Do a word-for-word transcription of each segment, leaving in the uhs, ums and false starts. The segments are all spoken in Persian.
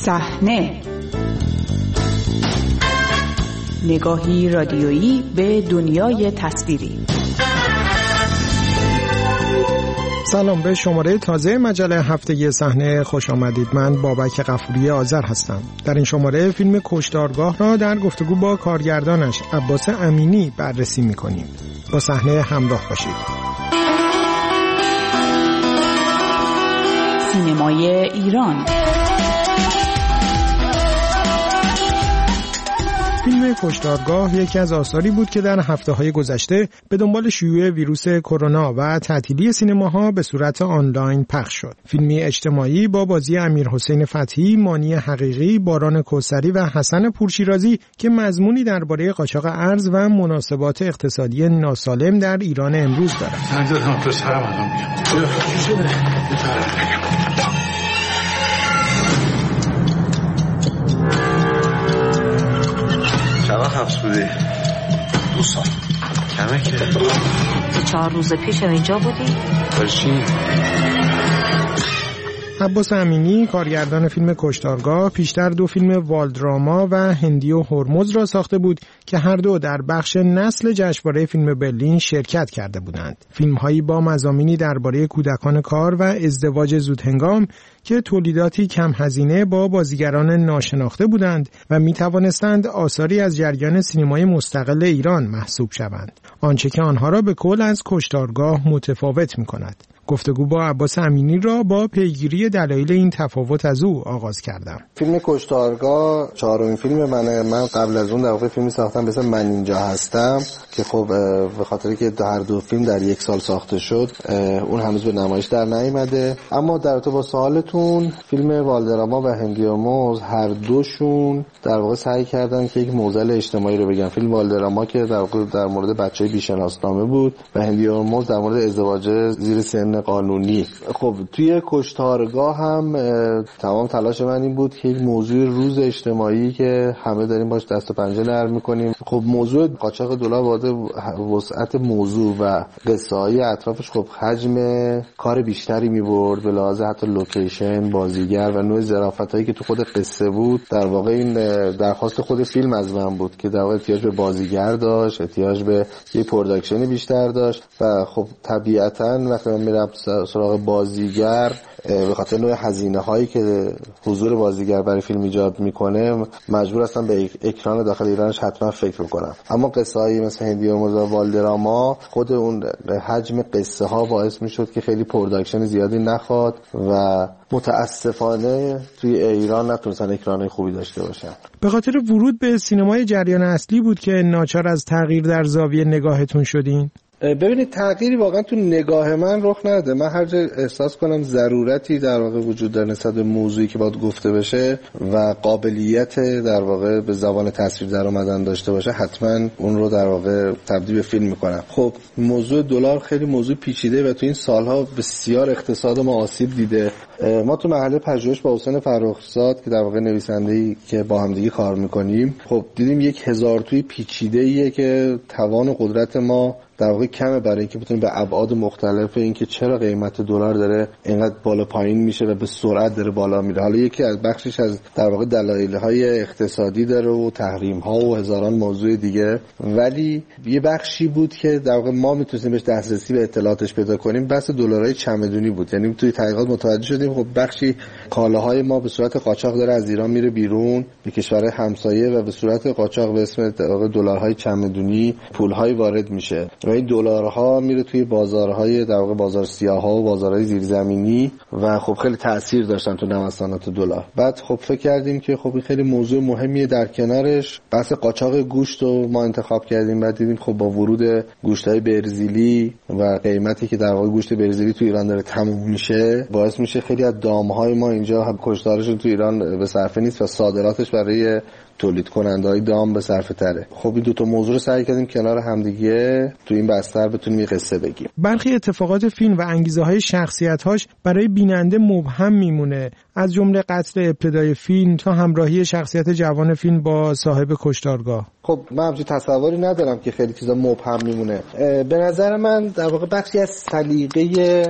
صحنه، نگاهی رادیویی به دنیای تصویری. سلام، به شماره تازه مجله هفتگی صحنه خوش آمدید. من بابک غفوری آذر هستم. در این شماره فیلم کشتارگاه را در گفتگو با کارگردانش عباس امینی بررسی می‌کنیم. با صحنه همراه باشید. سینمای ایران. فیلم کشتارگاه یکی از آثاری بود که در هفته‌های گذشته به دنبال شیوع ویروس کرونا و تعطیلی سینماها به صورت آنلاین پخش شد. فیلمی اجتماعی با بازی امیرحسین فتحی، مانی حقیقی، باران کوثری و حسن پورشیرازی که مضمونی درباره قاچاق ارز و مناسبات اقتصادی ناسالم در ایران امروز دارد. چرا حبس بودی؟ دو سال. کمه که چهار روز پیش اینجا بودی؟ برچی؟ عباس امینی کارگردان فیلم کشتارگاه پیشتر دو فیلم والدراما و هندی و هرمز را ساخته بود که هر دو در بخش نسل جشنواره فیلم برلین شرکت کرده بودند. فیلم‌هایی با مضامینی درباره کودکان کار و ازدواج زودهنگام که تولیداتی کم هزینه با بازیگران ناشناخته بودند و می توانستند آثاری از جریان سینمای مستقل ایران محسوب شوند. آنچه که آنها را به کل از کشتارگاه متفاوت می کند. گفتگو با عباس امینی را با پیگیری دلایل این تفاوت از او آغاز کردم. فیلم کشتارگاه چهارمین فیلم منه. من قبل از اون در واقع فیلمی ساختم به اسم من اینجا هستم که خب به خاطری که هر دو فیلم در یک سال ساخته شد اون هنوز به نمایش در نیامده. اما در رابطه با سوالتون، فیلم والدراما و هندی و هرمز هر دوشون در واقع سعی کردن که یک معضل اجتماعی رو بگن. فیلم والدراما که در واقع در مورد بچهای بی‌شناسنامه بود و هندی و هرمز در مورد ازدواج زیر سن قانونی. خب توی کشتارگاه هم تمام تلاش من این بود که یک موضوع روز اجتماعی که همه داریم باش دست و پنجه نرم می‌کنیم. خب موضوع قاچاق دلار وارد وسعت موضوع و قصه‌های اطرافش خب حجم کار بیشتری می‌برد به لحاظ حتی لوکیشن، بازیگر و نوع ظرافتایی که تو خود قصه بود. در واقع این درخواست خود فیلم از من بود که در واقع احتیاج به بازیگر داشت، احتیاج به یک پروداکشن بیشتر داشت و خب طبیعتاً وقتی من میرم سراغ بازیگر به خاطر نوع هزینه هایی که حضور بازیگر برای فیلم ایجاد میکنه مجبور هستم به اکران داخل ایرانش حتما فکر کنم. اما قصه هایی مثل هندی و هرمز و والدراما خود اون حجم قصه ها باعث میشد که خیلی پروداکشن زیادی نخواد و متاسفانه توی ایران نتونستن اکران خوبی داشته باشن. به خاطر ورود به سینمای جریان اصلی بود که ناچار از تغییر در زاویه نگاهتون شدین؟ ببینید تغییری واقعا تو نگاه من رخ نده. من هر جا احساس کنم ضرورتی در واقع وجود داره نسبت به موضوعی که باید گفته بشه و قابلیت در واقع به زبان تصویر در اومدن داشته باشه حتما اون رو در واقع تبدیل به فیلم میکنم. خب موضوع دلار خیلی موضوع پیچیده و تو این سالها بسیار اقتصاد ما آسیب دیده. ما تو مرحله پژوهش با حسین فرخزاد که در واقع نویسنده‌ای که با هم دیگه کار میکنیم خب دیدیم یک هزار توی پیچیده‌ایه که توان و قدرت ما در واقع کمه برای اینکه بتونیم به ابعاد مختلف اینکه چرا قیمت دلار داره اینقدر بالا پایین میشه و به سرعت داره بالا میره. حالا یکی از بخشش از در واقع دلایل‌های اقتصادی داره و تحریم‌ها و هزاران موضوع دیگه، ولی یه بخشی بود که در واقع ما میتونیم بهش دسترسی به اطلاعاتش پیدا کنیم. بحث دلارهای چمدونی بود. یعنی توی تحقیقات متوجه شدیم خب بخشی کالاهای ما به صورت قاچاق داره از ایران میره بیرون به کشورهای همسایه و به صورت قاچاق به اسم دلارهای چمدونی پول‌های وارد میشه. این دلارها میره توی بازارهای در واقع بازار سیاها و بازارهای زیرزمینی و خب خیلی تأثیر داشتن تو نوسانات دلار. بعد خب فکر کردیم که خب خیلی موضوع مهمیه در کنارش بحث قاچاق گوشت رو ما انتخاب کردیم. بعد دیدیم خب با ورود گوشت‌های برزیلی و قیمتی که در واقع گوشت برزیلی تو ایران داره تموم میشه باعث میشه خیلی از دام‌های ما اینجا هم کشتارشون تو ایران به صرفه نیست و صادراتش برای تولید کننده‌های دام به صرفه تره. خب این دو تا موضوع رو سعی کردیم کنار همدیگه تو این بستر بتونیم یه قصه بگیم. برخی اتفاقات فیلم و انگیزه‌های شخصیت‌هاش برای بیننده مبهم میمونه. از جمله قتل ابتدای فیلم تا همراهی شخصیت جوان فیلم با صاحب کشتارگاه. خب من همچین تصوری ندارم که خیلی چیزا مبهم میمونه. به نظر من در واقع بخشی از سلیقه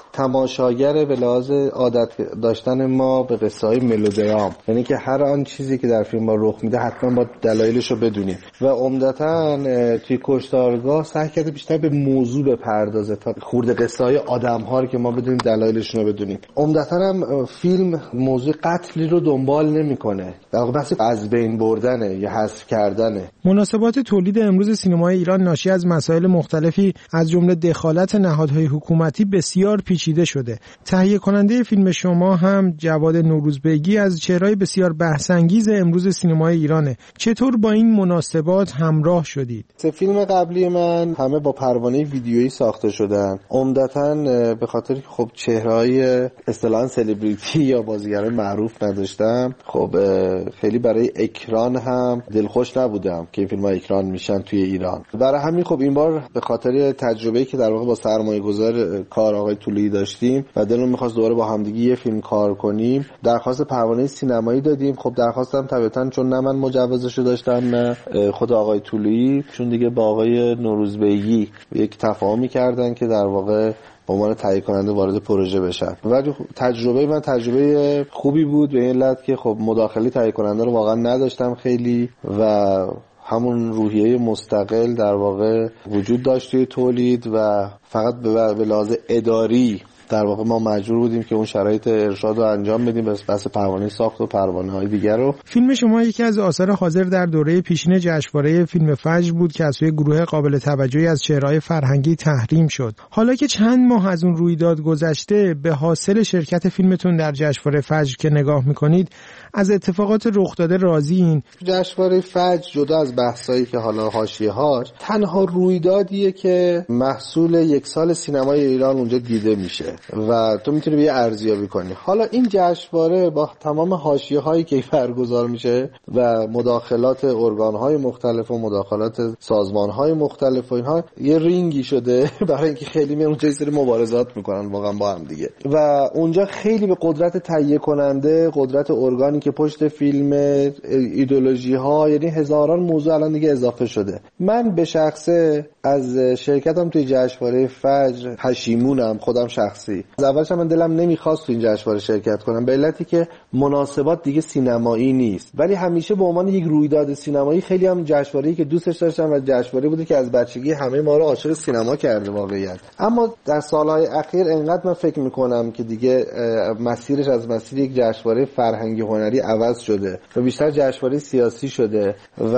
تماشاگر به لحاظ عادت داشتن ما به قصه‌های ملودرام، یعنی که هر آن چیزی که در فیلم ما رخ میده حتما با دلایلش رو بدونیم و عمدتاً توی کشتارگاه سعی کرده بیشتر به موضوع بپردازه تا خورده قصه‌های آدم‌ها رو که ما بدونیم دلایلشون رو بدونیم. عمدتاً هم فیلم موضوع قتلی رو دنبال نمی‌کنه، در واقع بحث از بین بردنه یا حذف کردنه. مناسبات تولید امروز سینمای ایران ناشی از مسائل مختلفی از جمله دخالت نهادهای حکومتی بسیار پیچیده شده. تهیه کننده فیلم شما هم جواد نوروزبگی از چهره‌های بسیار بحث‌انگیز امروز سینمای ایرانه. چطور با این مناسبات همراه شدید؟ سه فیلم قبلی من همه با پروانه ویدیویی ساخته شدن، عمدتاً به خاطر که خب چهره‌های اصطلاحاً سلبریتی یا بازیگران معروف نداشتم، خب خیلی برای اکران هم دلخوش نبودم که این فیلم‌ها اکران میشن توی ایران. برای همین خب این بار به خاطر تجربه‌ای که در واقع با سرمایه‌گذار کار آقای طلویی داشتیم و دلمون می‌خواست دوباره با همدیگه یه فیلم کار کنیم، درخواست پروانه سینمایی دادیم. خب درخواستم طبیعتاً چون نه من مجوزشو داشتم نه خود آقای طلویی، چون دیگه با آقای نوروزبگی یک تفاهمی کردن که در واقع به عنوان تهیه کننده وارد پروژه بشن. ولی تجربه من تجربه خوبی بود به این علت که خب مداخله تهیه کننده رو واقعا نداشتم خیلی و همون روحیه مستقل در واقع وجود داشت توی تولید و فقط به لحاظ اداری در واقع ما مجبور بودیم که اون شرایط ارشاد رو انجام بدیم بس بس پروانه ساخت و پروانه‌های دیگر رو. فیلم شما یکی از آثار حاضر در دوره پیشین جشنواره فیلم فجر بود که از سوی گروه قابل توجهی از چهره‌های فرهنگی تحریم شد. حالا که چند ماه از اون رویداد گذشته، به حاصل شرکت فیلمتون در جشنواره فجر که نگاه می‌کنید، از اتفاقات رخ داده راضیین؟ جشنواره فجر جدا از بحثایی که حالا حاشیه‌هاش، تنها رویدادیه که محصول یک سال سینمای ایران اونجا دیده میشه و تو میتونی به یه ارزیابی کنی. حالا این جشنواره با تمام حاشیه‌هایی که برگزار میشه و مداخلات ارگان‌های مختلف و مداخلات سازمان‌های مختلف و اینها یه رینگی شده برای اینکه خیلی میان اونجا یه سری مبارزات میکنن واقعا با هم دیگه و اونجا خیلی به قدرت تهیه کننده، قدرت ارگانی که پشت فیلم، ایدئولوژی‌ها، یعنی هزاران موضوع الان دیگه اضافه شده. من به شخصه از شرکتم توی جشنواره فجر پشیمونم، خودم شخصی. از اولش من دلم نمیخواست تو این جشنواره شرکت کنم به علتی که مناسبات دیگه سینمایی نیست، ولی همیشه به عنوان یک رویداد سینمایی خیلی هم جشنواره‌ای که دوستش داشتم و جشنواره بوده که از بچگی همه ما رو عاشق سینما کرده واقعیت. اما در سالهای اخیر انقدر من فکر میکنم که دیگه مسیرش از مسیر یک جشنواره فرهنگی هنری عوض شده و بیشتر جشنواره سیاسی شده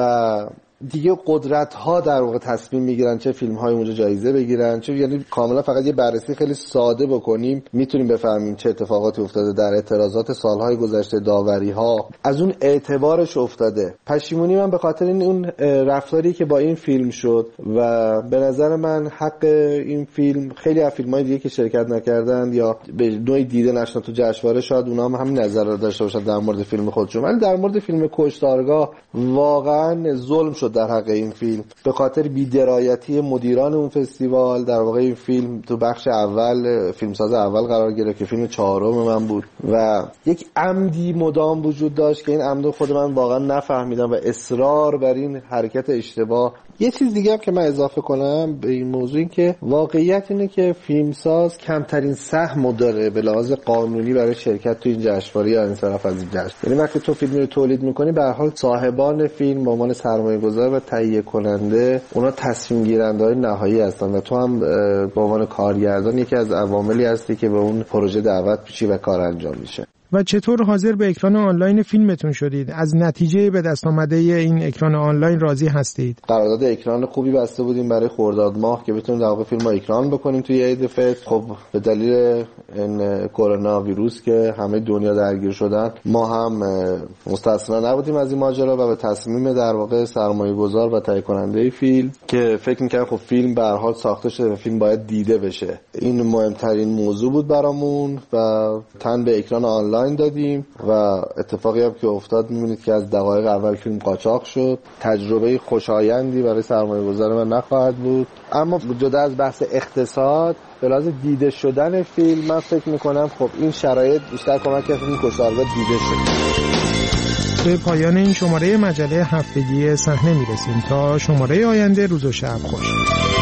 و دیگه قدرت ها در واقع تصمیم میگیرن چه فیلم های اونجا جایزه بگیرن، چه یعنی کاملا فقط یه بررسی خیلی ساده بکنیم میتونیم بفهمیم چه اتفاقاتی افتاده در اعتراضات سالهای گذشته، داوری ها از اون اعتبارش افتاده. پشیمونی من به خاطر این اون رفتاری که با این فیلم شد و به نظر من حق این فیلم خیلی از فیلم های دیگه که شرکت نکردن یا به نوعی دیده نشدن تو جشنواره شاید اونها هم همین نظر رو داشته باشن در مورد فیلم خودشون، ولی در مورد فیلم کشتارگاه واقعا ظلم شد در حق این فیلم به خاطر بی‌درایتی مدیران اون فستیوال. در واقع این فیلم تو بخش اول فیلمساز اول قرار گرفت که فیلم چهارم من بود و یک عمدی مدام وجود داشت که این عمد خود من واقعا نفهمیدم و اصرار بر این حرکت اشتباه. یه چیز دیگه هم که من اضافه کنم به این موضوع این که واقعیت اینه که فیلمساز کمترین سهم داره به لحاظ قانونی برای شرکت تو این جشنواره یا انصراف از این جشن. یعنی وقتی تو فیلمی رو تولید می‌کنی به هر حال صاحبان فیلم به عنوان سرمایه‌گذار و تهیه کننده اونا تصمیم گیرنده‌های نهایی هستن و تو هم به عنوان کارگردان یکی از عواملی هستی که به اون پروژه دعوت میشی و کار انجام میشه. و چطور حاضر به اکران آنلاین فیلمتون شدید؟ از نتیجه به دست آمده این اکران آنلاین راضی هستید؟ قرارداد اکران خوبی بسته بودیم برای خرداد ماه که بتونیم در واقع فیلمو اکران بکنیم توی عید فطر. خب به دلیل این کرونا ویروس که همه دنیا درگیر شدن ما هم مستثنا نبودیم از این ماجرا و به تصمیم در واقع سرمایه‌گذار و تهیه کننده فیلم که فکر می‌کردیم خب فیلم به هر حال ساخته شده و فیلم باید دیده بشه، این مهمترین موضوع بود برامون و تن به اکران آنلاین ددلاین دادیم و اتفاقی هم که افتاد می‌بینید که از دقایق اول فیلم قاچاق شد. تجربه خوشایندی برای سرمایه‌گذار من نخواهد بود. اما جدا از بحث اقتصاد، به لحاظ دیده شدن فیلم من فکر می‌کنم خب این شرایط بیشتر کمک کرد فیلم کشتارگاه دیده شد. به پایان این شماره مجله هفتگی صحنه میرسیم. تا شماره آینده، روز و شب خوش.